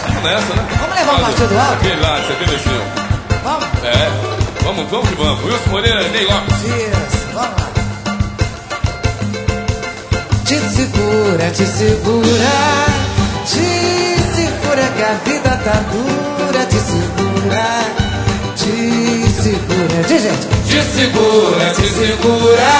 Vamos nessa, né? Vamos levar um partido alto? Aquele lá, de 75. Vamos? É. Vamos que vamos. Wilson Moreira, Ney Lopes. Isso, vamos lá. Te segura, te segura. Te segura que a vida tá dura. Te segura, te segura. Diz, gente. Te segura, te segura.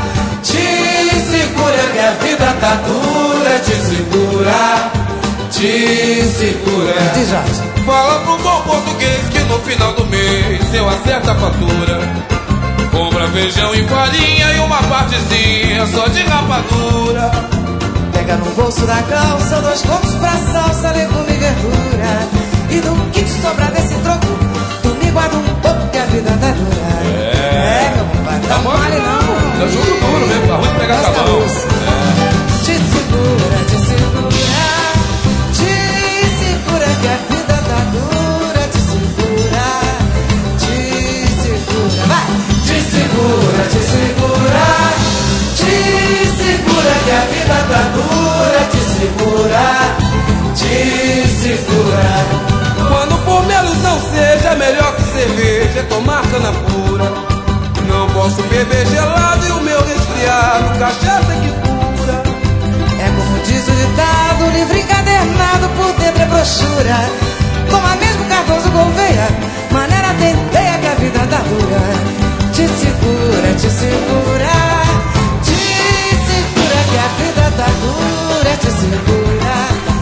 Te segura que a vida tá dura. Te segura, te segura. Diz, Jorge. Fala pro bom português que no final do mês eu acerto a fatura. Compra feijão e farinha e uma partezinha só de rapadura. Pega no bolso da calça 2 contos pra salsa, legume e verdura. E do que te sobrar desse troco, tu me guarda um pouco que a vida tá dura. Meu compadre, tá mole não. Tá jogo duro mesmo, tá ruim de pegar sabão. Te segura, te segura. Te segura que a vida tá dura. Te segura, te segura. Vai! Te segura, te segura. Te segura que a vida tá dura. Te segura, te segura. Quando por menos não seja melhor que cerveja, é tomar cana pura. Não posso beber gelado e o meu resfriado, cachaça que cura. É como diz o ditado, livre encadernado, por dentro é brochura. Toma mesmo Cardoso Gouveia, maneira tenteia que a vida tá dura. Te segura, te segura. Te segura que a vida tá dura. Te segura,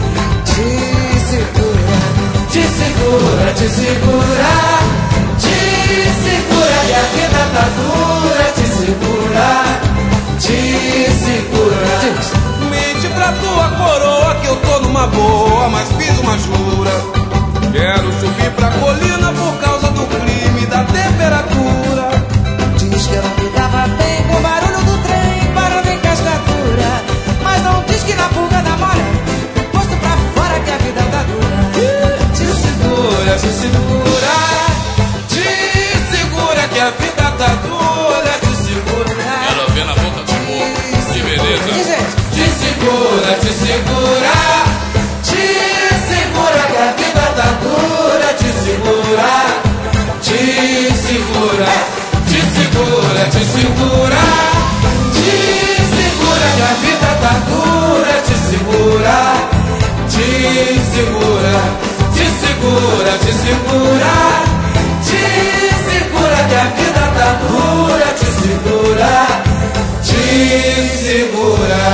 te segura. Te segura, te segura. Te segura que a vida tá dura. Te segura, te segura. Mente pra tua coroa que eu tô numa boa, mas fiz uma jura. Quero subir pra colina por causa do clima e da temperatura. Diz que eu não me dava bem com o barulho do trem parando em cascadura. Mas não diz que na pulga da mora, posto pra fora que a vida tá dura. Te segura, te segura. Te segura que a vida tá dura. Te segura. Quero ver na boca do mundo. Que beleza. Te segura, te segura. Te segura que a vida tá dura. Te segura, te segura. Te segura, te segura. Te segura que a vida tá dura. Te segura, te segura. Te segura, te segura. Te segura que a vida tá dura. Te segura, te segura.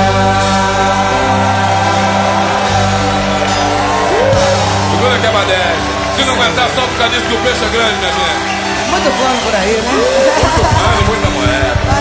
Segura que é uma 10. Se não aguentar, solta o caniço que o peixe é grande, minha gente. Muito plano por aí, né? Muita moeda.